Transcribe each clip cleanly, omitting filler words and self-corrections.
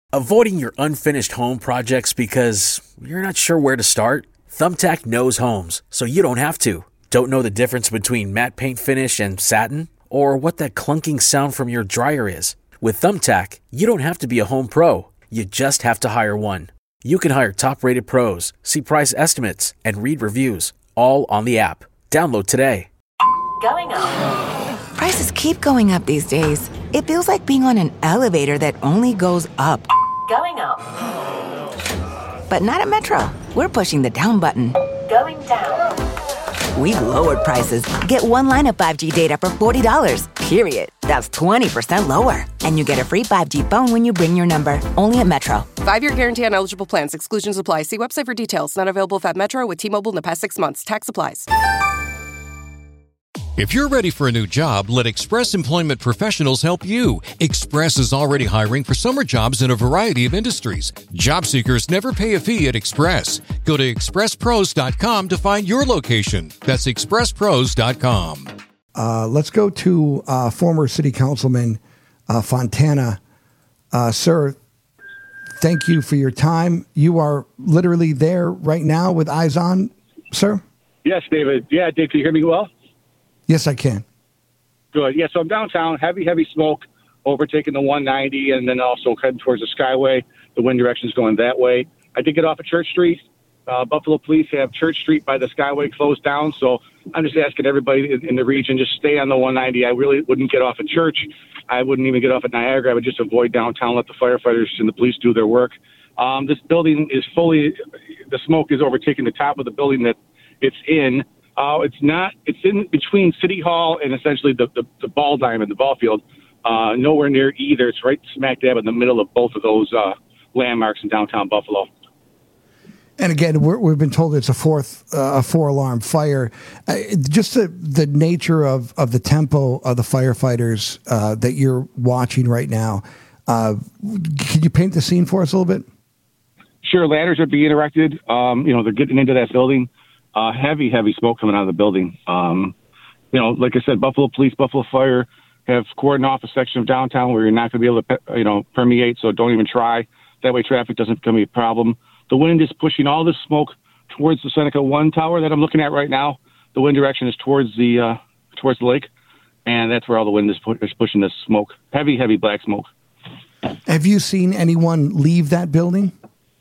Avoiding your unfinished home projects because you're not sure where to start? Thumbtack knows homes, so you don't have to. Don't know the difference between matte paint finish and satin? Or what that clunking sound from your dryer is? With Thumbtack, you don't have to be a home pro. You just have to hire one. You can hire top-rated pros, see price estimates, and read reviews, all on the app. Download today. Going up. Prices keep going up these days. It feels like being on an elevator that only goes up. Going up. But not at Metro. We're pushing the down button. Going down. We've lowered prices. Get one line of 5G data for $40, period. That's 20% lower. And you get a free 5G phone when you bring your number. Only at Metro. 5-year guarantee on eligible plans. Exclusions apply. See website for details. Not available if at Metro with T-Mobile in the past 6 months. Tax applies. If you're ready for a new job, let Express Employment Professionals help you. Express is already hiring for summer jobs in a variety of industries. Job seekers never pay a fee at Express. Go to expresspros.com to find your location. That's expresspros.com. Let's go to former City Councilman Fontana. Sir, thank you for your time. You are literally there right now with eyes on, sir? Yes, David. Yeah, Dave, can you hear me well? Yes, I can. Good. Yeah, so I'm downtown, heavy smoke, overtaking the 190, and then also heading towards the Skyway. The wind direction is going that way. I did get off of Church Street. Buffalo Police have Church Street by the Skyway closed down, so I'm just asking everybody in the region, just stay on the 190. I really wouldn't get off at Church. I wouldn't even get off at Niagara. I would just avoid downtown, let the firefighters and the police do their work. This building is the smoke is overtaking the top of the building that it's in. It's in between City Hall and essentially the ball diamond, the ball field. Nowhere near either. It's right smack dab in the middle of both of those landmarks in downtown Buffalo. And again, we've been told it's a four-alarm fire. Just the nature of the tempo of the firefighters that you're watching right now. Can you paint the scene for us a little bit? Sure. Ladders are being erected. They're getting into that building. Heavy smoke coming out of the building. Like I said, Buffalo Police, Buffalo Fire have cordoned off a section of downtown where you're not going to be able to, permeate. So don't even try. That way traffic doesn't become a problem. The wind is pushing all this smoke towards the Seneca 1 tower that I'm looking at right now. The wind direction is towards the lake, and that's where all the wind is pushing this smoke. Heavy black smoke. Have you seen anyone leave that building?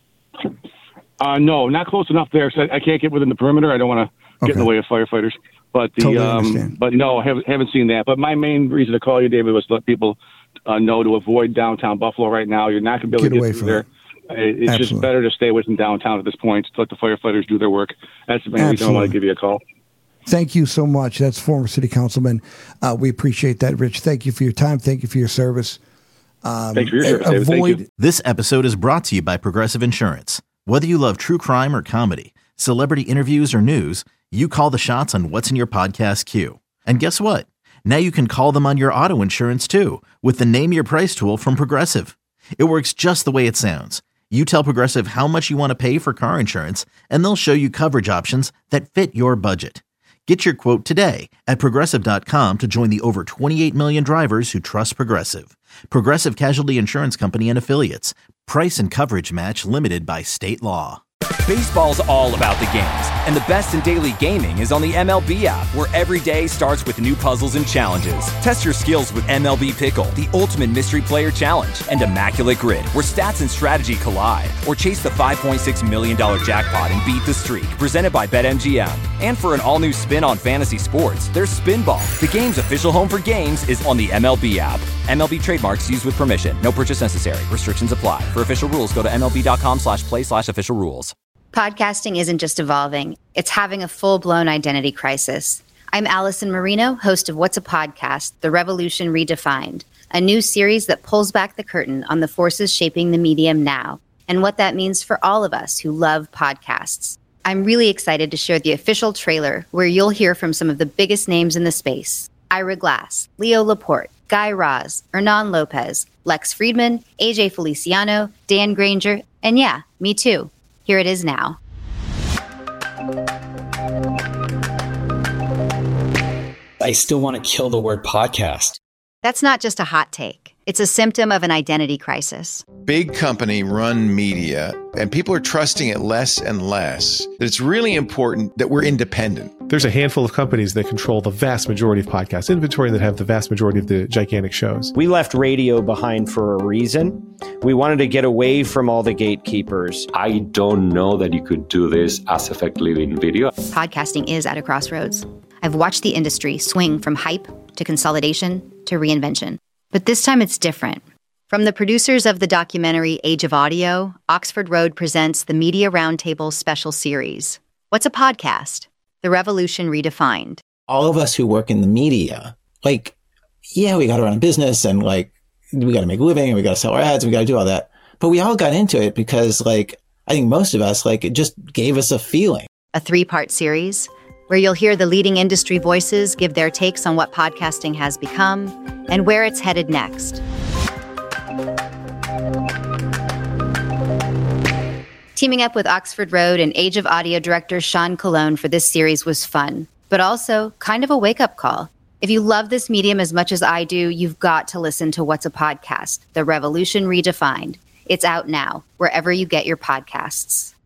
No, not close enough there. So I can't get within the perimeter. I don't want to get in the way of firefighters. But but no, I haven't seen that. But my main reason to call you, David, was to let people know to avoid downtown Buffalo right now. You're not going to be able to get through there. It's Absolutely. Just better to stay away from downtown at this point to let the firefighters do their work. That's the main reason I want to give you a call. Thank you so much. That's former City Councilman. We appreciate that, Rich. Thank you for your time. Thank you for your service. Thanks for your service, David. Thank you. This episode is brought to you by Progressive Insurance. Whether you love true crime or comedy, celebrity interviews or news, you call the shots on what's in your podcast queue. And guess what? Now you can call them on your auto insurance too with the Name Your Price tool from Progressive. It works just the way it sounds. You tell Progressive how much you want to pay for car insurance, and they'll show you coverage options that fit your budget. Get your quote today at Progressive.com to join the over 28 million drivers who trust Progressive. Progressive Casualty Insurance Company and Affiliates. Price and coverage match limited by state law. Baseball's all about the games, and the best in daily gaming is on the MLB app, where every day starts with new puzzles and challenges. Test your skills with MLB Pickle, the ultimate mystery player challenge, and Immaculate Grid, where stats and strategy collide. Or chase the $5.6 million jackpot and beat the streak, presented by BetMGM. And for an all-new spin on fantasy sports, there's Spinball. The game's official home for games is on the MLB app. MLB trademarks used with permission. No purchase necessary. Restrictions apply. For official rules, go to MLB.com/play/official rules. Podcasting isn't just evolving, it's having a full-blown identity crisis. I'm Allison Marino, host of What's a Podcast? The Revolution Redefined, a new series that pulls back the curtain on the forces shaping the medium now and what that means for all of us who love podcasts. I'm really excited to share the official trailer where you'll hear from some of the biggest names in the space. Ira Glass, Leo Laporte, Guy Raz, Hernan Lopez, Lex Friedman, AJ Feliciano, Dan Granger, and yeah, me too. Here it is now. I still want to kill the word podcast. That's not just a hot take. It's a symptom of an identity crisis. Big company run media, and people are trusting it less and less. That it's really important that we're independent. There's a handful of companies that control the vast majority of podcast inventory and that have the vast majority of the gigantic shows. We left radio behind for a reason. We wanted to get away from all the gatekeepers. I don't know that you could do this as effectively in video. Podcasting is at a crossroads. I've watched the industry swing from hype to consolidation to reinvention. But this time it's different. From the producers of the documentary Age of Audio, Oxford Road presents the Media Roundtable special series. What's a podcast? The Revolution Redefined. All of us who work in the media, we got to run a business and we got to make a living and we got to sell our ads and we got to do all that. But we all got into it because I think most of us, it just gave us a feeling. A 3-part series where you'll hear the leading industry voices give their takes on what podcasting has become and where it's headed next. Teaming up with Oxford Road and Age of Audio director Sean Colon for this series was fun, but also kind of a wake-up call. If you love this medium as much as I do, you've got to listen to What's a Podcast? The Revolution Redefined. It's out now, wherever you get your podcasts.